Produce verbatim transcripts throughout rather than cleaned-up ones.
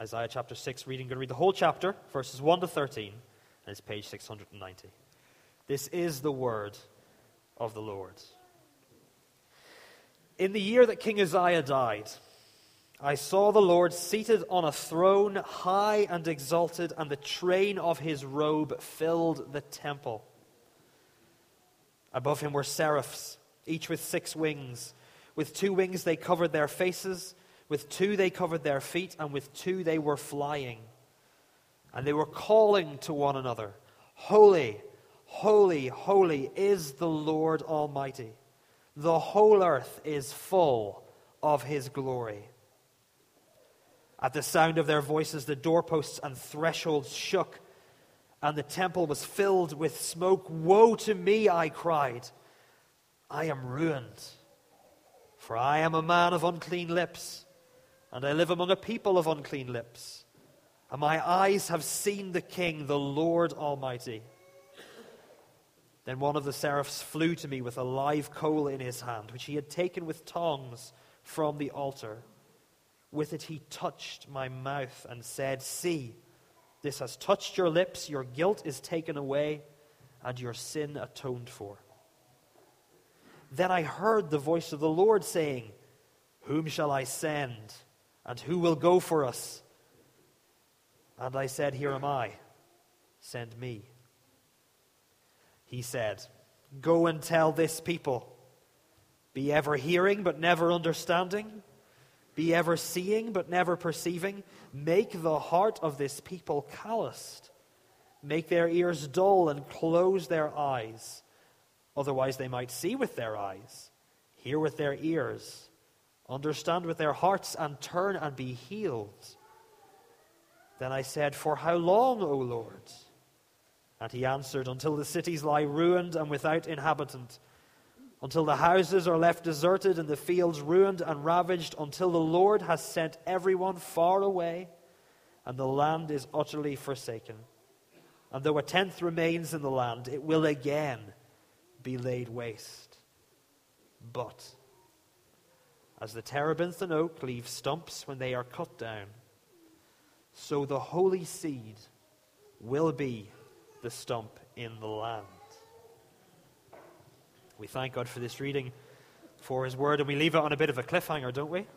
Isaiah chapter six, reading, going to read the whole chapter, verses one to thirteen, and it's page six hundred ninety. This is the word of the Lord. In the year that King Uzziah died, I saw the Lord seated on a throne, high and exalted, and the train of his robe filled the temple. Above him were seraphs, each with six wings. With two wings they covered their faces, with two they covered their feet, and with two they were flying. And they were calling to one another, Holy, holy, holy is the Lord Almighty. The whole earth is full of his glory. At the sound of their voices, the doorposts and thresholds shook, and the temple was filled with smoke. Woe to me, I cried. I am ruined, for I am a man of unclean lips, and I live among a people of unclean lips. And my eyes have seen the King, the Lord Almighty. Then one of the seraphs flew to me with a live coal in his hand, which he had taken with tongs from the altar. With it he touched my mouth and said, See, this has touched your lips, your guilt is taken away, and your sin atoned for. Then I heard the voice of the Lord saying, Whom shall I send, and who will go for us? And I said, Here am I, send me. He said, Go and tell this people, be ever hearing but never understanding, be ever seeing but never perceiving. Make the heart of this people calloused. Make their ears dull and close their eyes. Otherwise they might see with their eyes, hear with their ears, understand with their hearts, and turn and be healed. Then I said, For how long, O Lord? And he answered, Until the cities lie ruined and without inhabitant, until the houses are left deserted and the fields ruined and ravaged, until the Lord has sent everyone far away and the land is utterly forsaken. And though a tenth remains in the land, it will again be laid waste. But as the terebinth and oak leave stumps when they are cut down, so the holy seed will be the stump in the land. We thank God for this reading, for his word, and we leave it on a bit of a cliffhanger, don't we?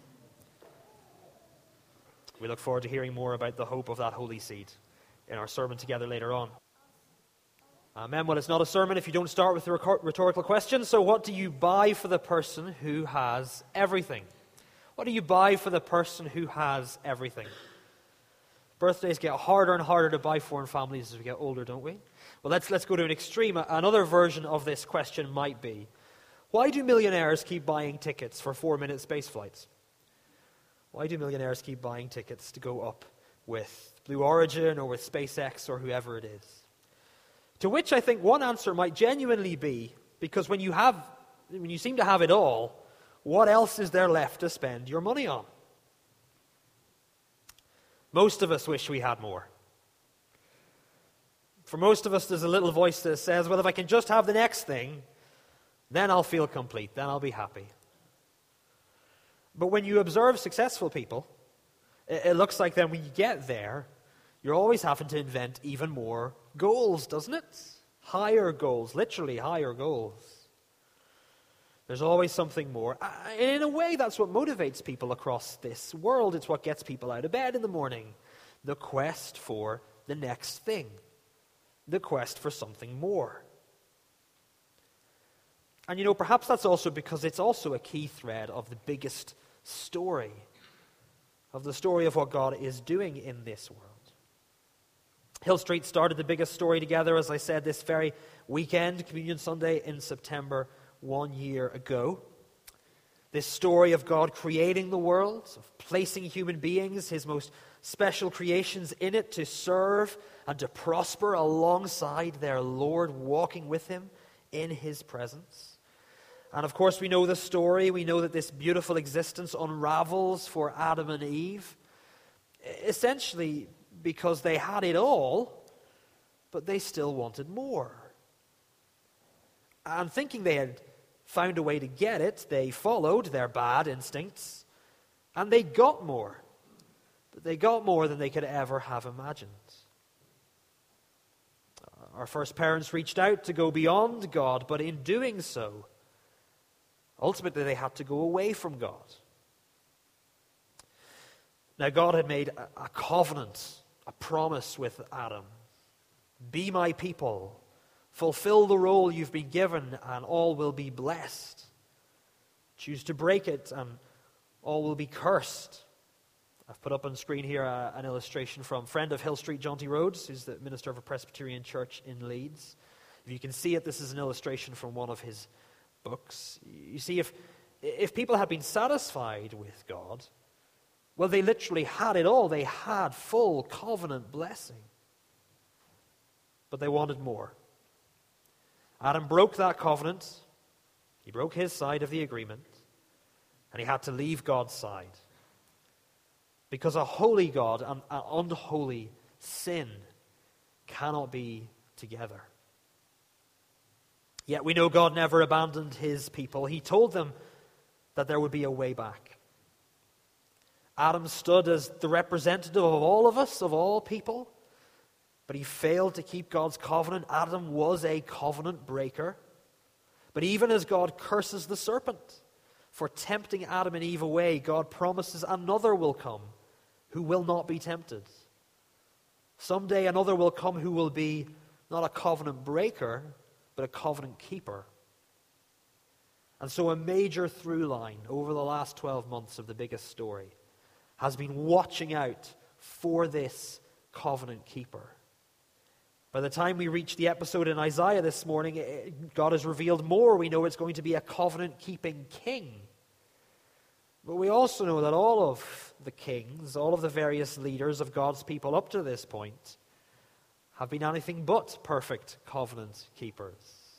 We look forward to hearing more about the hope of that holy seed in our sermon together later on. Amen. Well, it's not a sermon if you don't start with the rhetorical question. So what do you buy for the person who has everything? What do you buy for the person who has everything? Birthdays get harder and harder to buy for in families as we get older, don't we? Well, let's let's go to an extreme. Another version of this question might be, why do millionaires keep buying tickets for four-minute space flights? Why do millionaires keep buying tickets to go up with Blue Origin or with SpaceX or whoever it is? To which I think one answer might genuinely be, because when you have, when you seem to have it all, what else is there left to spend your money on? Most of us wish we had more. For most of us, there's a little voice that says, well, if I can just have the next thing, then I'll feel complete, then I'll be happy. But when you observe successful people, it, it looks like then when you get there, you're always having to invent even more goals, doesn't it? Higher goals, literally higher goals. There's always something more. And in a way, that's what motivates people across this world. It's what gets people out of bed in the morning. The quest for the next thing. The quest for something more. And you know, perhaps that's also because it's also a key thread of the biggest story. Of the story of what God is doing in this world. Hill Street started the biggest story together, as I said, this very weekend, Communion Sunday in September, one year ago. This story of God creating the world, of placing human beings, his most special creations in it to serve and to prosper alongside their Lord, walking with him in his presence. And of course we know the story. We know that this beautiful existence unravels for Adam and Eve, essentially because they had it all, but they still wanted more. And thinking they had found a way to get it, they followed their bad instincts, and they got more. But they got more than they could ever have imagined. Our first parents reached out to go beyond God, but in doing so, ultimately they had to go away from God. Now God had made a, a covenant, a promise with Adam. Be my people, fulfill the role you've been given, and all will be blessed. Choose to break it, and all will be cursed. I've put up on screen here a, an illustration from a friend of Hill Street, John T. Rhodes, who's the minister of a Presbyterian church in Leeds. If you can see it, this is an illustration from one of his books. You see, if, if people had been satisfied with God, well, they literally had it all. They had full covenant blessing. But they wanted more. Adam broke that covenant. He broke his side of the agreement. And he had to leave God's side. Because a holy God and an unholy sin cannot be together. Yet we know God never abandoned his people. He told them that there would be a way back. Adam stood as the representative of all of us, of all people, but he failed to keep God's covenant. Adam was a covenant breaker. But even as God curses the serpent for tempting Adam and Eve away, God promises another will come who will not be tempted. Someday another will come who will be not a covenant breaker, but a covenant keeper. And so a major through line over the last twelve months of the biggest story has been watching out for this covenant keeper. By the time we reach the episode in Isaiah this morning, God has revealed more. We know it's going to be a covenant-keeping king. But we also know that all of the kings, all of the various leaders of God's people up to this point have been anything but perfect covenant keepers.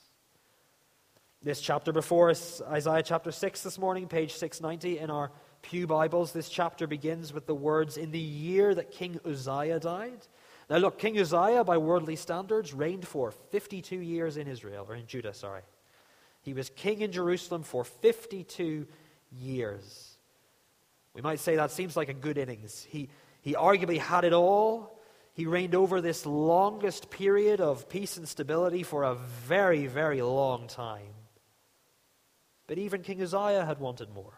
This chapter before us, Isaiah chapter six this morning, page six ninety in our Pew Bibles, this chapter begins with the words, "In the year that King Uzziah died." Now look, King Uzziah, by worldly standards, reigned for fifty-two years in Israel, or in Judah, sorry. He was king in Jerusalem for fifty-two years. We might say that seems like a good innings. He, he arguably had it all. He reigned over this longest period of peace and stability for a very, very long time. But even King Uzziah had wanted more.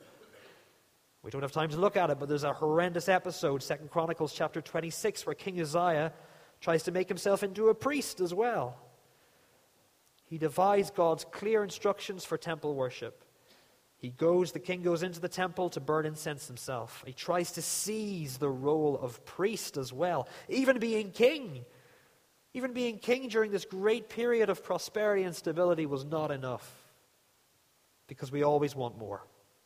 We don't have time to look at it, but there's a horrendous episode, Second Chronicles chapter twenty-six, where King Uzziah tries to make himself into a priest as well. He defies God's clear instructions for temple worship. He goes, the king goes into the temple to burn incense himself. He tries to seize the role of priest as well. Even being king, even being king during this great period of prosperity and stability was not enough. Because we always want more.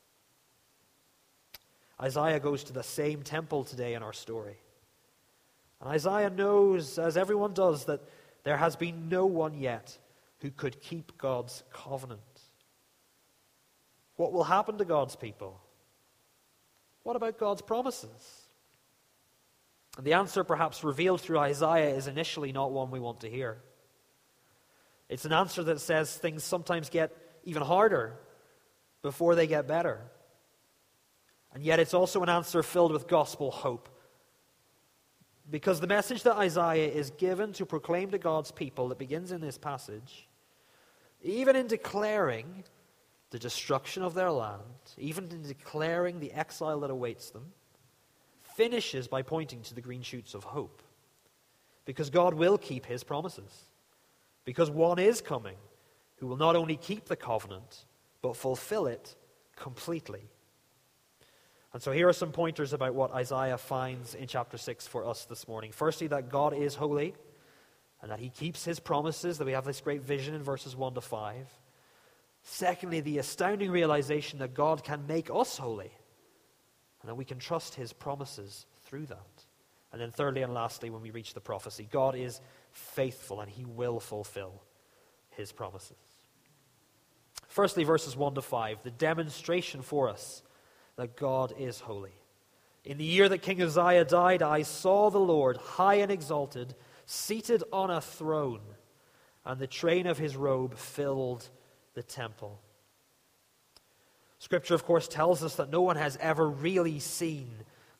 Isaiah goes to the same temple today in our story. And Isaiah knows, as everyone does, that there has been no one yet who could keep God's covenant. What will happen to God's people? What about God's promises? And the answer, perhaps revealed through Isaiah, is initially not one we want to hear. It's an answer that says things sometimes get even harder before they get better. And yet it's also an answer filled with gospel hope. Because the message that Isaiah is given to proclaim to God's people that begins in this passage, even in declaring the destruction of their land, even in declaring the exile that awaits them, finishes by pointing to the green shoots of hope. Because God will keep his promises. Because one is coming who will not only keep the covenant, but fulfill it completely. And so here are some pointers about what Isaiah finds in chapter six for us this morning. Firstly, that God is holy, and that he keeps his promises, that we have this great vision in verses one to five. Secondly, the astounding realization that God can make us holy, and that we can trust his promises through that. And then thirdly and lastly, when we reach the prophecy, God is faithful and he will fulfill his promises. Firstly, verses one to five, the demonstration for us that God is holy. In the year that King Uzziah died, I saw the Lord high and exalted, seated on a throne, and the train of his robe filled the temple. Scripture, of course, tells us that no one has ever really seen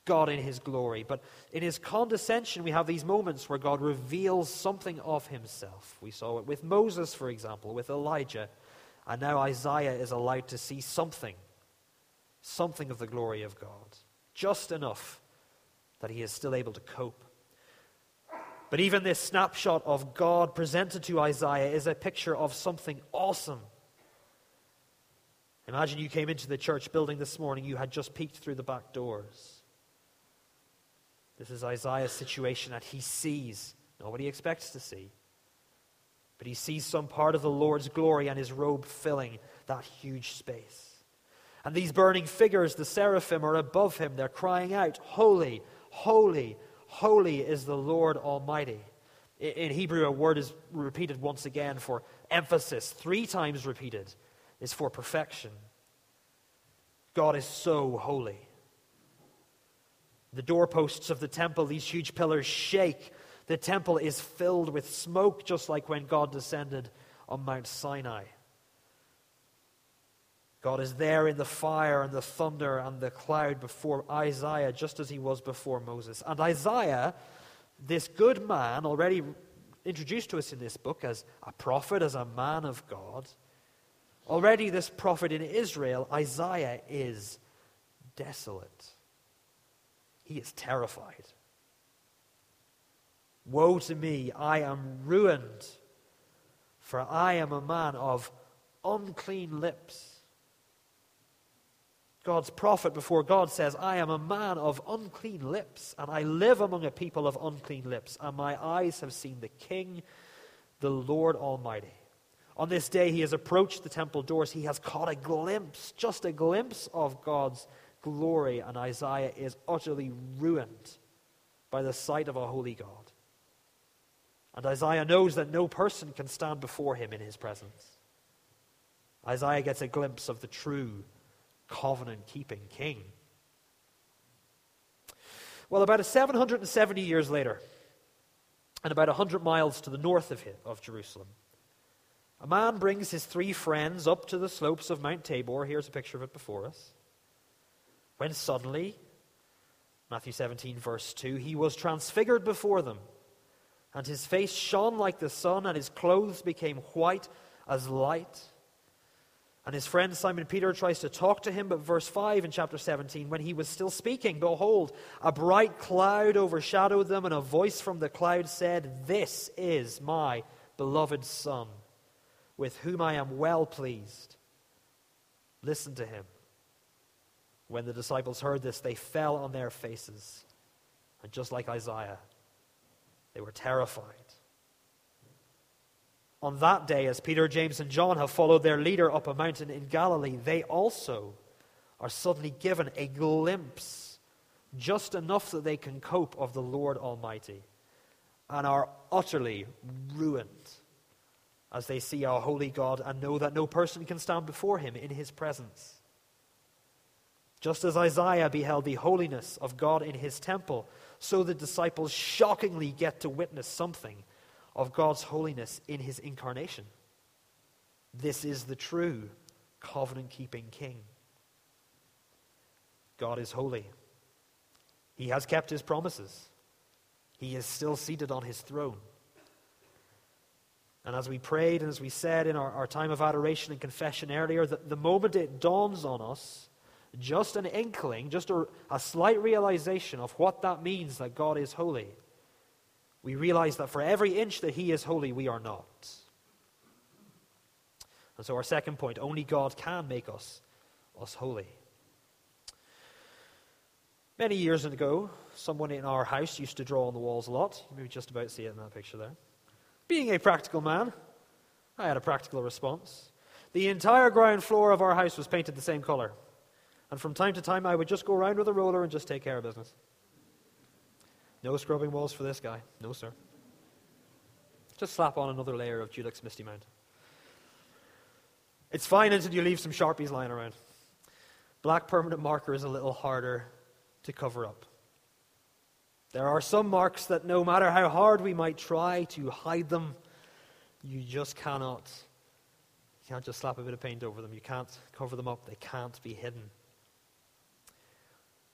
God in his glory. But in his condescension, we have these moments where God reveals something of himself. We saw it with Moses, for example, with Elijah. And now Isaiah is allowed to see something, something of the glory of God. Just enough that he is still able to cope. But even this snapshot of God presented to Isaiah is a picture of something awesome. Imagine you came into the church building this morning, you had just peeked through the back doors. This is Isaiah's situation that he sees. Nobody expects to see. But he sees some part of the Lord's glory and his robe filling that huge space. And these burning figures, the seraphim, are above him. They're crying out, "Holy, holy, holy is the Lord Almighty." In Hebrew, a word is repeated once again for emphasis. Three times repeated is for perfection. God is so holy. The doorposts of the temple, these huge pillars, shake. The temple is filled with smoke, just like when God descended on Mount Sinai. God is there in the fire and the thunder and the cloud before Isaiah, just as he was before Moses. And Isaiah, this good man, already introduced to us in this book as a prophet, as a man of God, already this prophet in Israel, Isaiah, is desolate. He is terrified. Woe to me, I am ruined, for I am a man of unclean lips. God's prophet before God says, I am a man of unclean lips, and I live among a people of unclean lips, and my eyes have seen the King, the Lord Almighty. On this day he has approached the temple doors. He has caught a glimpse, just a glimpse of God's glory, and Isaiah is utterly ruined by the sight of a holy God. And Isaiah knows that no person can stand before him in his presence. Isaiah gets a glimpse of the true covenant-keeping king. Well, about seven hundred seventy years later, and about one hundred miles to the north of, of Jerusalem, a man brings his three friends up to the slopes of Mount Tabor. Here's a picture of it before us. When suddenly, Matthew seventeen, verse two, he was transfigured before them, and his face shone like the sun, and his clothes became white as light. And his friend Simon Peter tries to talk to him, but verse five in chapter seventeen, when he was still speaking, behold, a bright cloud overshadowed them, and a voice from the cloud said, "This is my beloved Son, with whom I am well pleased. Listen to him." When the disciples heard this, they fell on their faces, and just like Isaiah, they were terrified. On that day, as Peter, James, and John have followed their leader up a mountain in Galilee, they also are suddenly given a glimpse, just enough that they can cope, of the Lord Almighty, and are utterly ruined as they see our holy God and know that no person can stand before him in his presence. Just as Isaiah beheld the holiness of God in his temple, so the disciples shockingly get to witness something of God's holiness in his incarnation. This is the true covenant-keeping King. God is holy. He has kept his promises. He is still seated on his throne. And as we prayed and as we said in our, our time of adoration and confession earlier, that the moment it dawns on us, just an inkling, just a, a slight realization of what that means, that God is holy, we realize that for every inch that he is holy, we are not. And so our second point, only God can make us, us holy. Many years ago, someone in our house used to draw on the walls a lot. You may just about see it in that picture there. Being a practical man, I had a practical response. The entire ground floor of our house was painted the same color. And from time to time, I would just go around with a roller and just take care of business. No scrubbing walls for this guy. No, sir. Just slap on another layer of Dulux Misty Mount. It's fine until you leave some Sharpies lying around. Black permanent marker is a little harder to cover up. There are some marks that no matter how hard we might try to hide them, you just cannot. You can't just slap a bit of paint over them. You can't cover them up. They can't be hidden.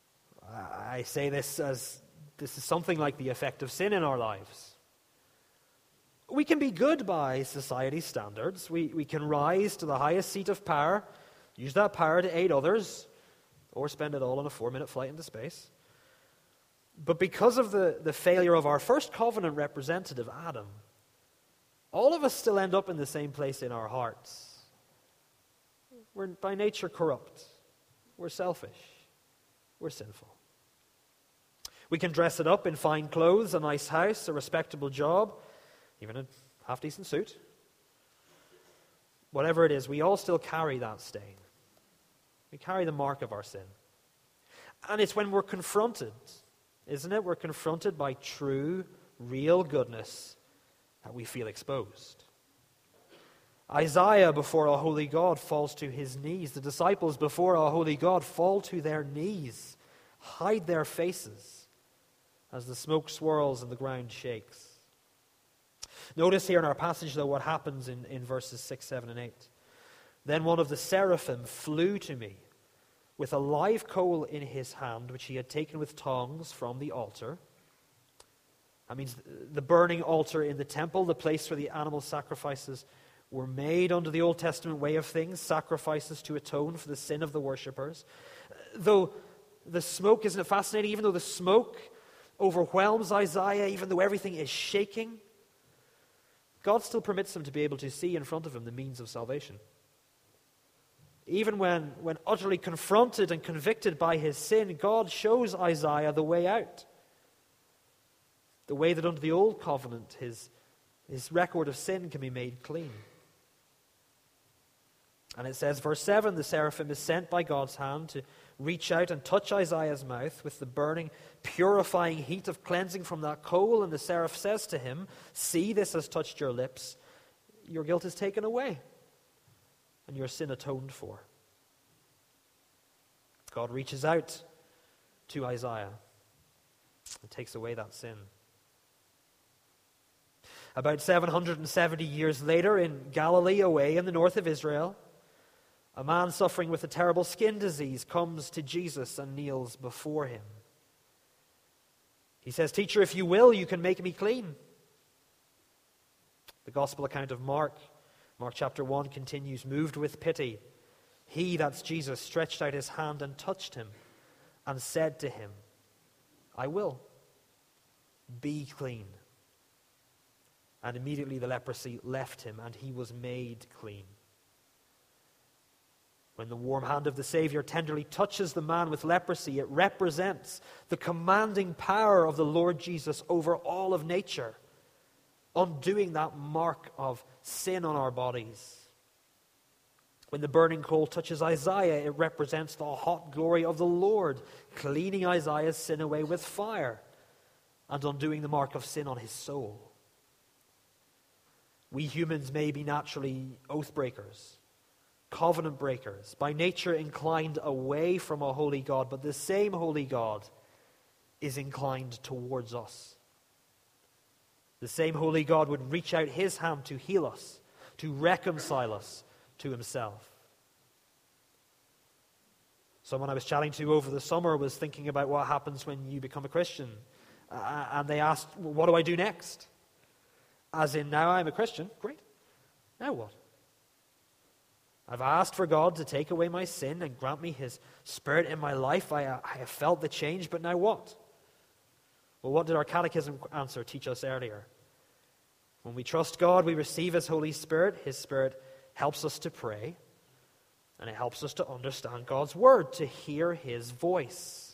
I say this as this is something like the effect of sin in our lives. We can be good by society's standards. We, we can rise to the highest seat of power, use that power to aid others, or spend it all on a four-minute flight into space. But because of the, the failure of our first covenant representative, Adam, all of us still end up in the same place in our hearts. We're by nature corrupt. We're selfish. We're sinful. We can dress it up in fine clothes, a nice house, a respectable job, even a half-decent suit. Whatever it is, we all still carry that stain. We carry the mark of our sin. And it's when we're confronted, isn't it? We're confronted by true, real goodness that we feel exposed. Isaiah, before a holy God, falls to his knees. The disciples, before a holy God, fall to their knees, hide their faces as the smoke swirls and the ground shakes. Notice here in our passage, though, what happens in, in verses six, seven, and eight. Then one of the seraphim flew to me with a live coal in his hand, which he had taken with tongs from the altar. That means the burning altar in the temple, the place where the animal sacrifices were made under the Old Testament way of things, sacrifices to atone for the sin of the worshippers. Though the smoke, isn't it fascinating? Even though the smoke overwhelms Isaiah, even though everything is shaking, God still permits him to be able to see in front of him the means of salvation. Even when, when utterly confronted and convicted by his sin, God shows Isaiah the way out. The way that under the old covenant, his, his record of sin can be made clean. And it says, verse seven, the seraphim is sent by God's hand to reach out and touch Isaiah's mouth with the burning, purifying heat of cleansing from that coal. And the seraph says to him, see, this has touched your lips. Your guilt is taken away and your sin atoned for. God reaches out to Isaiah and takes away that sin. About seven hundred seventy years later, in Galilee, away in the north of Israel, a man suffering with a terrible skin disease comes to Jesus and kneels before him. He says, teacher, if you will, you can make me clean. The gospel account of Mark, Mark chapter one continues, moved with pity. He, that's Jesus, stretched out his hand and touched him and said to him, I will. Be clean. And immediately the leprosy left him and he was made clean. When the warm hand of the Savior tenderly touches the man with leprosy, it represents the commanding power of the Lord Jesus over all of nature, undoing that mark of sin on our bodies. When the burning coal touches Isaiah, it represents the hot glory of the Lord, cleaning Isaiah's sin away with fire and undoing the mark of sin on his soul. We humans may be naturally oath breakers, covenant breakers, by nature inclined away from a holy God, but the same holy God is inclined towards us. The same holy God would reach out his hand to heal us, to reconcile us to himself. Someone I was chatting to over the summer was thinking about what happens when you become a Christian. Uh, and they asked, well, what do I do next? As in, now I'm a Christian. Great. Now what? I've asked for God to take away my sin and grant me his Spirit in my life. I, I have felt the change, but now what? Well, what did our catechism answer teach us earlier? When we trust God, we receive his Holy Spirit. His Spirit helps us to pray, and it helps us to understand God's word, to hear his voice.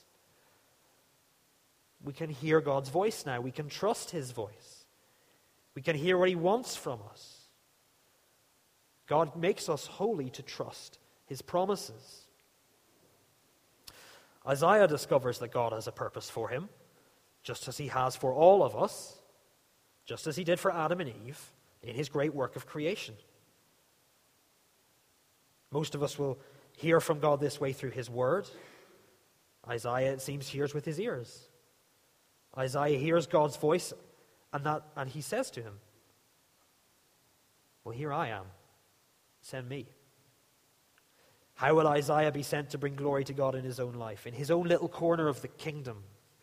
We can hear God's voice now. We can trust his voice. We can hear what he wants from us. God makes us holy to trust his promises. Isaiah discovers that God has a purpose for him, just as he has for all of us, just as he did for Adam and Eve in his great work of creation. Most of us will hear from God this way through his word. Isaiah, it seems, hears with his ears. Isaiah hears God's voice, and that, and he says to him, well, here I am. Send me. How will Isaiah be sent to bring glory to God in his own life, in his own little corner of the kingdom?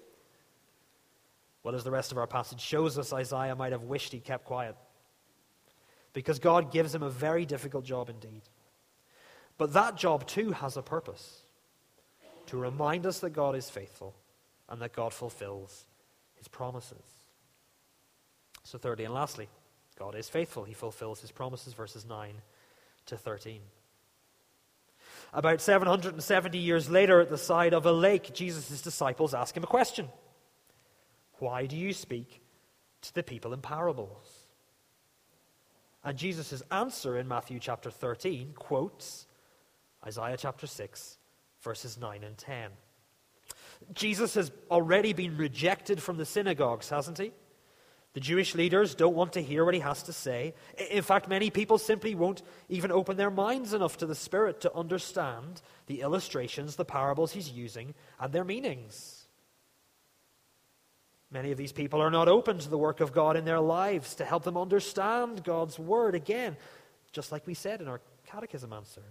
Well, as the rest of our passage shows us, Isaiah might have wished he'd kept quiet, because God gives him a very difficult job indeed. But that job too has a purpose, to remind us that God is faithful and that God fulfills his promises. So thirdly and lastly, God is faithful. He fulfills his promises, verses nine to thirteen. About seven hundred seventy years later, at the side of a lake, Jesus' disciples ask him a question. Why do you speak to the people in parables? And Jesus' answer in Matthew chapter thirteen quotes Isaiah chapter six, verses nine and ten. Jesus has already been rejected from the synagogues, hasn't he? The Jewish leaders don't want to hear what he has to say. In fact, many people simply won't even open their minds enough to the Spirit to understand the illustrations, the parables he's using, and their meanings. Many of these people are not open to the work of God in their lives to help them understand God's word, again, just like we said in our catechism answer.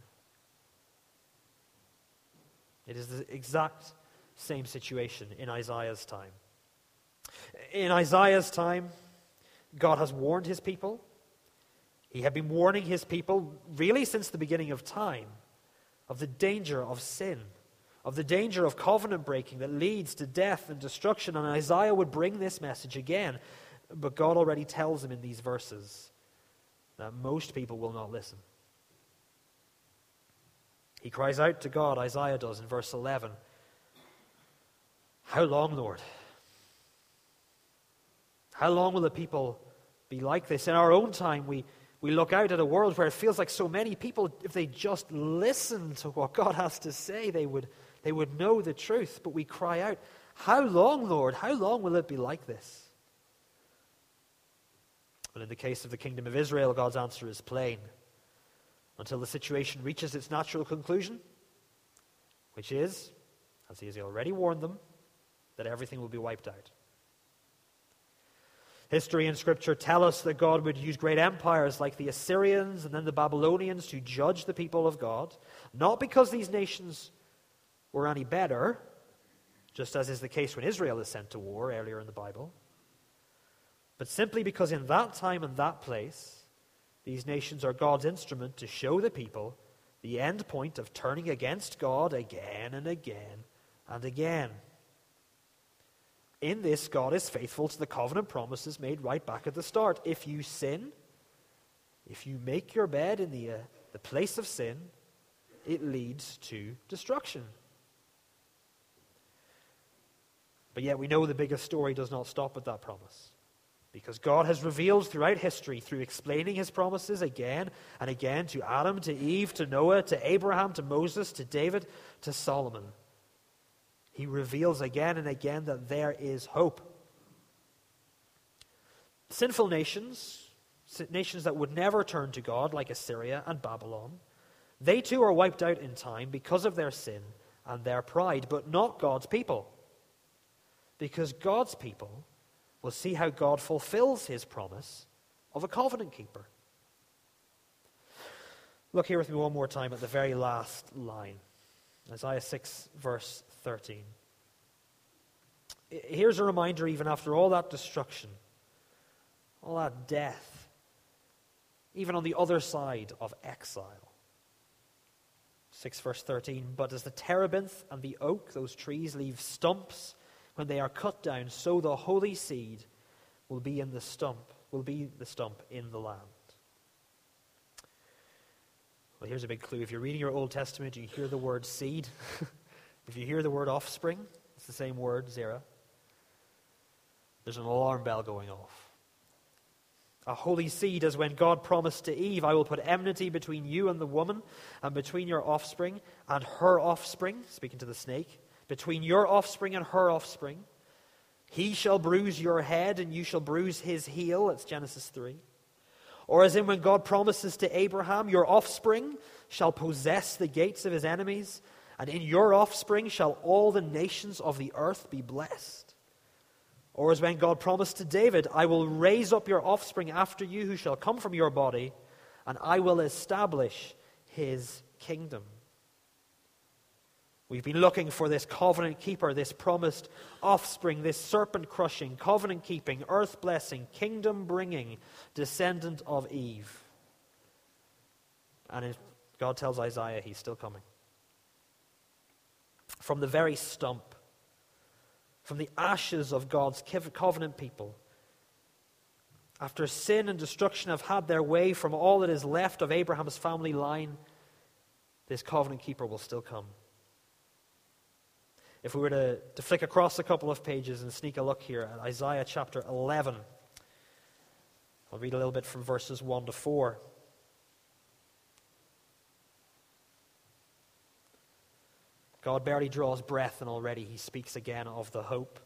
It is the exact same situation in Isaiah's time. In Isaiah's time, God has warned his people. He had been warning his people really since the beginning of time of the danger of sin, of the danger of covenant breaking that leads to death and destruction. And Isaiah would bring this message again. But God already tells him in these verses that most people will not listen. He cries out to God, Isaiah does, in verse eleven. How long, Lord? How long will the people be like this? In our own time, we, we look out at a world where it feels like so many people, if they just listen to what God has to say, they would, they would know the truth. But we cry out, how long, Lord? How long will it be like this? Well, in the case of the kingdom of Israel, God's answer is plain. Until the situation reaches its natural conclusion, which is, as he has already warned them, that everything will be wiped out. History and Scripture tell us that God would use great empires like the Assyrians and then the Babylonians to judge the people of God, not because these nations were any better, just as is the case when Israel is sent to war earlier in the Bible, but simply because in that time and that place, these nations are God's instrument to show the people the end point of turning against God again and again and again. In this, God is faithful to the covenant promises made right back at the start. If you sin, if you make your bed in the, uh, the place of sin, it leads to destruction. But yet we know the biggest story does not stop at that promise. Because God has revealed throughout history, through explaining his promises again and again to Adam, to Eve, to Noah, to Abraham, to Moses, to David, to Solomon. He reveals again and again that there is hope. Sinful nations, nations that would never turn to God, like Assyria and Babylon, they too are wiped out in time because of their sin and their pride, but not God's people. Because God's people will see how God fulfills his promise of a covenant keeper. Look here with me one more time at the very last line. Isaiah six, verse thirteen. Here's a reminder, even after all that destruction, all that death, even on the other side of exile. six, verse thirteen. But as the terebinth and the oak, those trees, leave stumps when they are cut down, so the holy seed will be in the stump, will be the stump in the land. Well, here's a big clue. If you're reading your Old Testament, you hear the word seed. If you hear the word offspring, it's the same word, zera. There's an alarm bell going off. A holy seed is when God promised to Eve, I will put enmity between you and the woman, and between your offspring and her offspring, speaking to the snake, between your offspring and her offspring. He shall bruise your head, and you shall bruise his heel. That's Genesis three. Or as in when God promises to Abraham, your offspring shall possess the gates of his enemies, and in your offspring shall all the nations of the earth be blessed. Or as when God promised to David, I will raise up your offspring after you who shall come from your body, and I will establish his kingdom. We've been looking for this covenant keeper, this promised offspring, this serpent-crushing, covenant-keeping, earth-blessing, kingdom-bringing descendant of Eve. And it, God tells Isaiah he's still coming. From the very stump, from the ashes of God's covenant people, after sin and destruction have had their way from all that is left of Abraham's family line, this covenant keeper will still come. If we were to, to flick across a couple of pages and sneak a look here at Isaiah chapter eleven, I'll read a little bit from verses one to four. God barely draws breath, and already he speaks again of the hope.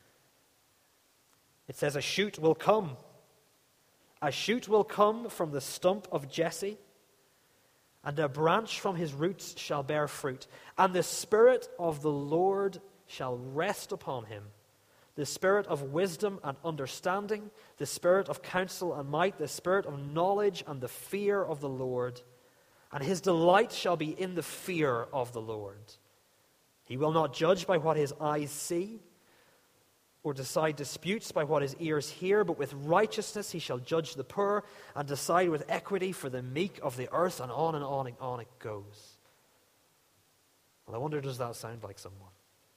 It says, "A shoot will come. A shoot will come from the stump of Jesse, and a branch from his roots shall bear fruit. And the Spirit of the Lord shall rest upon him, the Spirit of wisdom and understanding, the Spirit of counsel and might, the Spirit of knowledge and the fear of the Lord. And his delight shall be in the fear of the Lord. He will not judge by what his eyes see, or decide disputes by what his ears hear, but with righteousness he shall judge the poor, and decide with equity for the meek of the earth," and on and on and on it goes. Well, I wonder, does that sound like someone?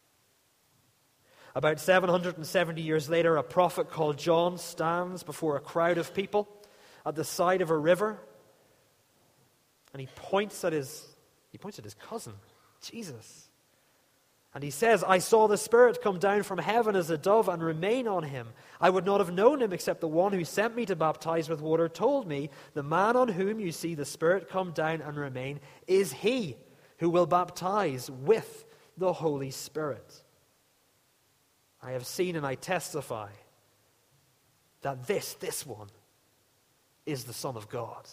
About seven hundred seventy years later, a prophet called John stands before a crowd of people at the side of a river, and he points at his he points at his cousin, Jesus. And he says, "I saw the Spirit come down from heaven as a dove and remain on him. I would not have known him except the one who sent me to baptize with water told me, the man on whom you see the Spirit come down and remain is he who will baptize with the Holy Spirit. I have seen and I testify that this, this one is the Son of God."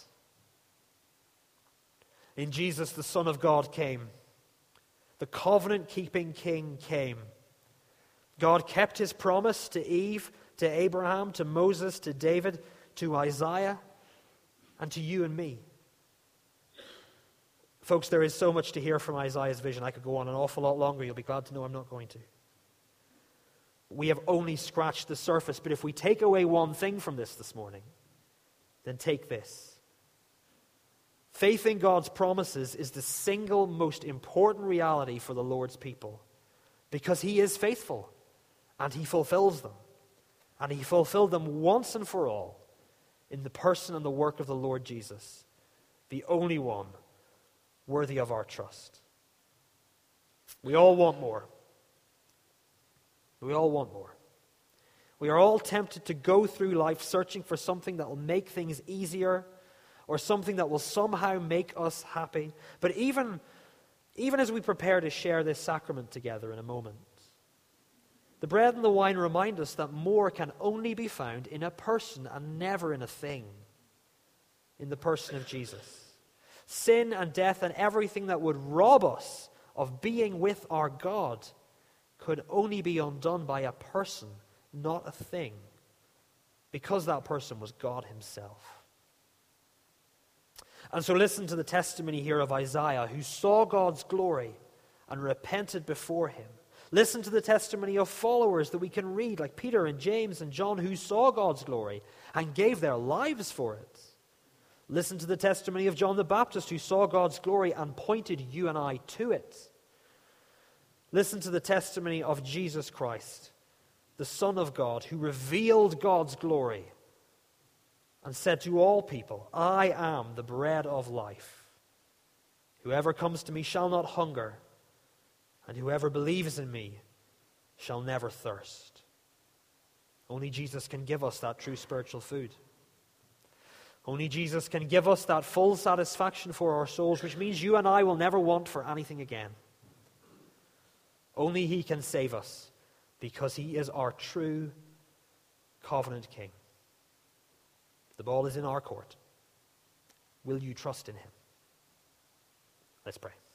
In Jesus, the Son of God came. The covenant-keeping King came. God kept his promise to Eve, to Abraham, to Moses, to David, to Isaiah, and to you and me. Folks, there is so much to hear from Isaiah's vision. I could go on an awful lot longer. You'll be glad to know I'm not going to. We have only scratched the surface, but if we take away one thing from this this morning, then take this. Faith in God's promises is the single most important reality for the Lord's people, because he is faithful and he fulfills them. And he fulfilled them once and for all in the person and the work of the Lord Jesus, the only one worthy of our trust. We all want more. We all want more. We are all tempted to go through life searching for something that will make things easier, or something that will somehow make us happy. But even, even as we prepare to share this sacrament together in a moment, the bread and the wine remind us that more can only be found in a person and never in a thing, in the person of Jesus. Sin and death and everything that would rob us of being with our God could only be undone by a person, not a thing, because that person was God himself. And so listen to the testimony here of Isaiah, who saw God's glory and repented before him. Listen to the testimony of followers that we can read, like Peter and James and John, who saw God's glory and gave their lives for it. Listen to the testimony of John the Baptist, who saw God's glory and pointed you and I to it. Listen to the testimony of Jesus Christ, the Son of God, who revealed God's glory and said to all people, "I am the bread of life. Whoever comes to me shall not hunger, and whoever believes in me shall never thirst." Only Jesus can give us that true spiritual food. Only Jesus can give us that full satisfaction for our souls, which means you and I will never want for anything again. Only he can save us, because he is our true covenant King. The ball is in our court. Will you trust in him? Let's pray.